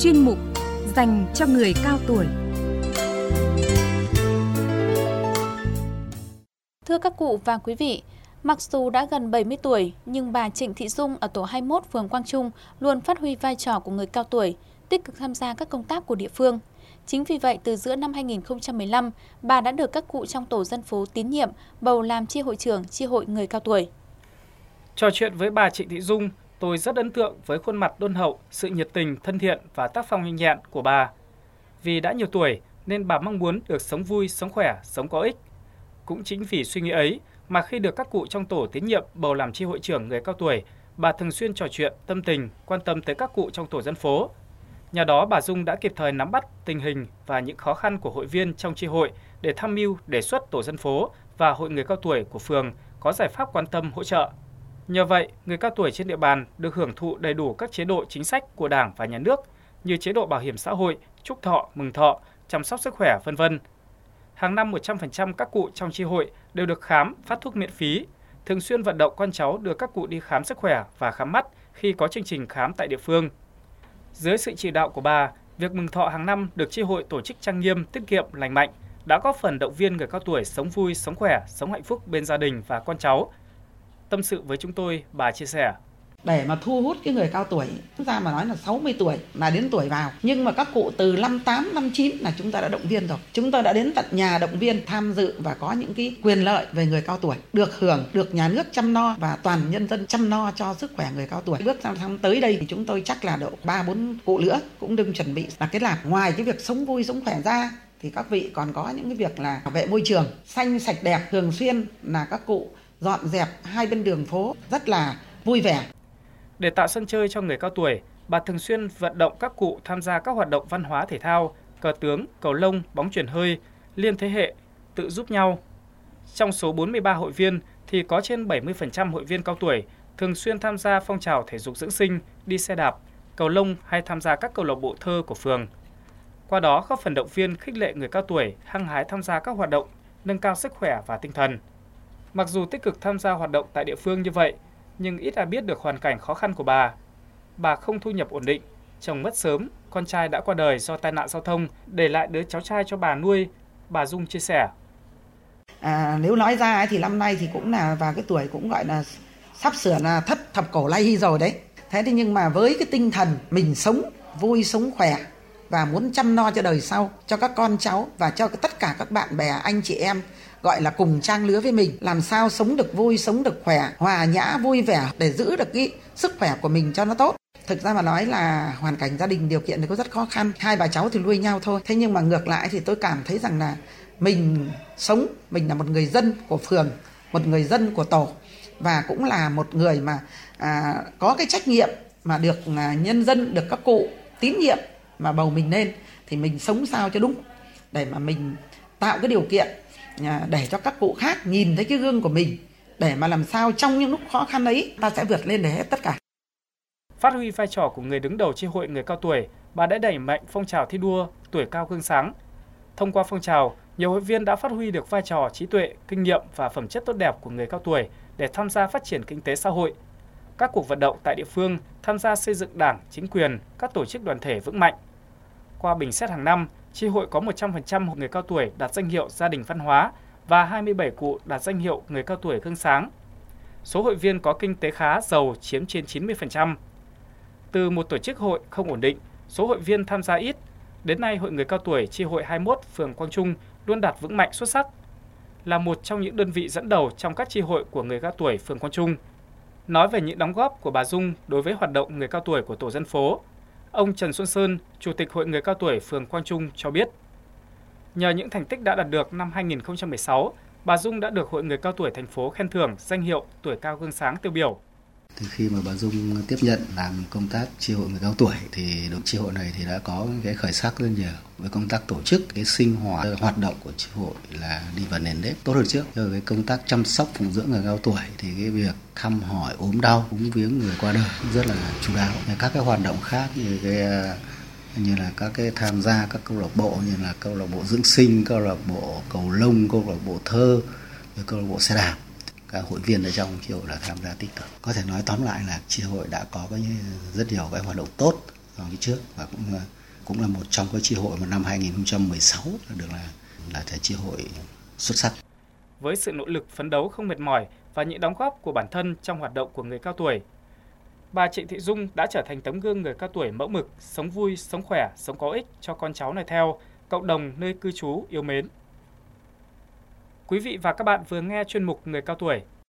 chuyên mục dành cho người cao tuổi. Thưa các cụ và quý vị, mặc dù đã gần 70 tuổi, nhưng bà Trịnh Thị Dung ở tổ 21 phường Quang Trung luôn phát huy vai trò của người cao tuổi, tích cực tham gia các công tác của địa phương. Chính vì vậy, từ giữa năm 2015, bà đã được các cụ trong tổ dân phố tín nhiệm bầu làm chi hội trưởng chi hội người cao tuổi. Trò chuyện với bà Trịnh Thị Dung, tôi rất ấn tượng với khuôn mặt đôn hậu, sự nhiệt tình, thân thiện và tác phong nhanh nhẹn của bà. Vì đã nhiều tuổi nên bà mong muốn được sống vui, sống khỏe, sống có ích. Cũng chính vì suy nghĩ ấy mà khi được các cụ trong tổ tín nhiệm bầu làm chi hội trưởng người cao tuổi, bà thường xuyên trò chuyện, tâm tình, quan tâm tới các cụ trong tổ dân phố. Nhờ đó bà Dung đã kịp thời nắm bắt tình hình và những khó khăn của hội viên trong chi hội để tham mưu đề xuất tổ dân phố và hội người cao tuổi của phường có giải pháp quan tâm hỗ trợ. Nhờ vậy, người cao tuổi trên địa bàn được hưởng thụ đầy đủ các chế độ chính sách của Đảng và Nhà nước như chế độ bảo hiểm xã hội, chúc thọ, mừng thọ, chăm sóc sức khỏe, v.v. Hàng năm 100% các cụ trong chi hội đều được khám, phát thuốc miễn phí, thường xuyên vận động con cháu đưa các cụ đi khám sức khỏe và khám mắt khi có chương trình khám tại địa phương. Dưới sự chỉ đạo của bà, việc mừng thọ hàng năm được chi hội tổ chức trang nghiêm, tiết kiệm, lành mạnh đã góp phần động viên người cao tuổi sống vui, sống khỏe, sống hạnh phúc bên gia đình và con cháu. Tâm sự với chúng tôi, bà chia sẻ. Để mà thu hút cái người cao tuổi, chúng ta mà nói là 60 tuổi là đến tuổi vào. Nhưng mà các cụ từ 58, 59 là chúng ta đã động viên rồi. Chúng ta đã đến tận nhà động viên, tham dự và có những cái quyền lợi về người cao tuổi. Được hưởng, được nhà nước chăm no và toàn nhân dân chăm no cho sức khỏe người cao tuổi. Bước sang tới đây thì chúng tôi chắc là độ 3-4 cụ nữa cũng đừng chuẩn bị là cái làm. Ngoài cái việc sống vui, sống khỏe ra thì các vị còn có những cái việc là bảo vệ môi trường, xanh sạch đẹp. Thường xuyên là các cụ dọn dẹp hai bên đường phố rất là vui vẻ. Để tạo sân chơi cho người cao tuổi, bà thường xuyên vận động các cụ tham gia các hoạt động văn hóa thể thao, cờ tướng, cầu lông, bóng chuyền hơi, liên thế hệ, tự giúp nhau. Trong số 43 hội viên thì có trên 70% hội viên cao tuổi thường xuyên tham gia phong trào thể dục dưỡng sinh, đi xe đạp, cầu lông hay tham gia các câu lạc bộ thơ của phường. Qua đó góp phần động viên khích lệ người cao tuổi hăng hái tham gia các hoạt động, nâng cao sức khỏe và tinh thần. Mặc dù tích cực tham gia hoạt động tại địa phương như vậy, nhưng ít ai biết được hoàn cảnh khó khăn của bà. Bà không thu nhập ổn định, chồng mất sớm, con trai đã qua đời do tai nạn giao thông, để lại đứa cháu trai cho bà nuôi. Bà Dung chia sẻ. Nếu nói ra thì năm nay thì cũng là vào cái tuổi cũng gọi là sắp sửa là thất thập cổ lai hy rồi đấy. Thế thì nhưng mà với cái tinh thần mình sống vui, sống khỏe và muốn chăm no cho đời sau, cho các con cháu và cho tất cả các bạn bè, anh chị em gọi là cùng trang lứa với mình, làm sao sống được vui, sống được khỏe, hòa nhã, vui vẻ để giữ được cái sức khỏe của mình cho nó tốt. Thực ra mà nói là hoàn cảnh gia đình điều kiện thì có rất khó khăn, hai bà cháu thì nuôi nhau thôi. Thế nhưng mà ngược lại thì tôi cảm thấy rằng là mình sống, mình là một người dân của phường, một người dân của tổ và cũng là một người mà có cái trách nhiệm mà được nhân dân, được các cụ tín nhiệm mà bầu mình lên thì mình sống sao cho đúng để mà mình tạo cái điều kiện để cho các cụ khác nhìn thấy cái gương của mình để mà làm sao trong những lúc khó khăn ấy ta sẽ vượt lên để hết tất cả. Phát huy vai trò của người đứng đầu chi hội người cao tuổi, bà đã đẩy mạnh phong trào thi đua tuổi cao gương sáng. Thông qua phong trào, nhiều hội viên đã phát huy được vai trò trí tuệ, kinh nghiệm và phẩm chất tốt đẹp của người cao tuổi để tham gia phát triển kinh tế xã hội. Các cuộc vận động tại địa phương tham gia xây dựng Đảng, chính quyền, các tổ chức đoàn thể vững mạnh. Qua bình xét hàng năm, chi hội có 100% người cao tuổi đạt danh hiệu gia đình văn hóa và 27 cụ đạt danh hiệu người cao tuổi gương sáng. Số hội viên có kinh tế khá giàu chiếm trên 90%. Từ một tổ chức hội không ổn định, số hội viên tham gia ít, đến nay hội người cao tuổi chi hội 21 phường Quang Trung luôn đạt vững mạnh xuất sắc, là một trong những đơn vị dẫn đầu trong các chi hội của người cao tuổi phường Quang Trung. Nói về những đóng góp của bà Dung đối với hoạt động người cao tuổi của tổ dân phố, ông Trần Xuân Sơn, Chủ tịch Hội người cao tuổi phường Quang Trung cho biết, nhờ những thành tích đã đạt được năm 2016, bà Dung đã được Hội người cao tuổi thành phố khen thưởng danh hiệu tuổi cao gương sáng tiêu biểu. Từ khi mà bà Dung tiếp nhận làm công tác chi hội người cao tuổi thì đội chi hội này thì đã có cái khởi sắc rất nhiều với công tác tổ chức cái sinh hoạt hoạt động của chi hội là đi vào nền nếp tốt hơn trước. Rồi cái công tác chăm sóc phụng dưỡng người cao tuổi thì cái việc thăm hỏi ốm đau cúng viếng người qua đời rất là chu đáo. Các cái hoạt động khác như là các cái tham gia các câu lạc bộ như là câu lạc bộ dưỡng sinh, câu lạc bộ cầu lông, câu lạc bộ thơ, câu lạc bộ xe đạp. Các hội viên ở trong chi hội là tham gia tích cực. Có thể nói tóm lại là chi hội đã có rất nhiều cái hoạt động tốt đi trước, và cũng là một trong cái chi hội mà năm 2016 được là chi hội xuất sắc. Với sự nỗ lực phấn đấu không mệt mỏi và những đóng góp của bản thân trong hoạt động của người cao tuổi, bà Trịnh Thị Dung đã trở thành tấm gương người cao tuổi mẫu mực, sống vui, sống khỏe, sống có ích cho con cháu noi theo, cộng đồng nơi cư trú yêu mến. Quý vị và các bạn vừa nghe chuyên mục Người cao tuổi